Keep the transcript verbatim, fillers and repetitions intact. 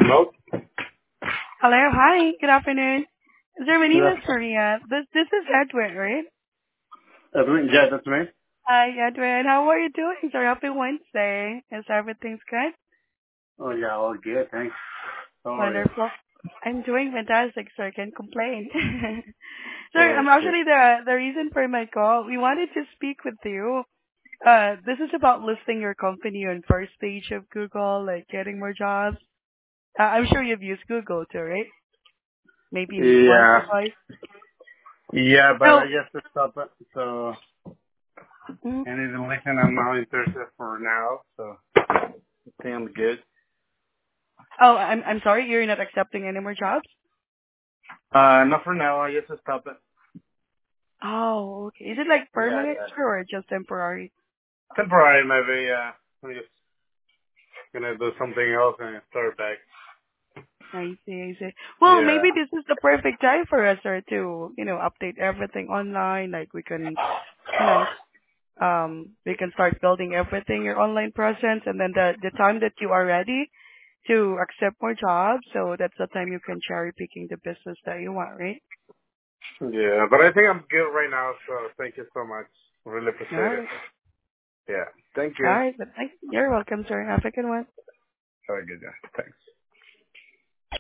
Hello? Hello, hi, good afternoon. Sir, my name Yeah. is Maria. This this is Edwin, right? That's me. Yeah, that's me. Hi, Edwin. How are you doing, sir? Happy Wednesday. Is everything's good? Oh, yeah, all good. Thanks. How are you? Wonderful. I'm doing fantastic, sir. I can't complain. Sir, Oh, I'm shit. actually the the reason for my call. We wanted to speak with you. Uh, this is about listing your company on first page of Google, like getting more jobs. Uh, I'm sure you've used Google too, right? Maybe once or Yeah. twice. Yeah, but I So, guess to stop it. So, mhm. any relation I'm not interested for now. So, I think I'm good. Oh, I'm I'm sorry, you're not accepting any more jobs? Uh, not for now. I guess to stop it. Oh, okay. Is it like Yeah, permanent yeah. or just temporary? Temporary, maybe. Yeah. I'm just gonna do something else and start back. I see, I see. Well, Yeah. maybe this is the perfect time for us, sir, to, you know, update everything online. Like we can, you know, um, we can start building everything, your online presence, and then the the time that you are ready to accept more jobs, so that's the time you can cherry picking the business that you want, right? Yeah, but I think I'm good right now. So, thank you so much. Really All appreciate it. right. Yeah. Thank All you. right. But thank, you're welcome, sir. Have a good one. Have a good day. Thanks.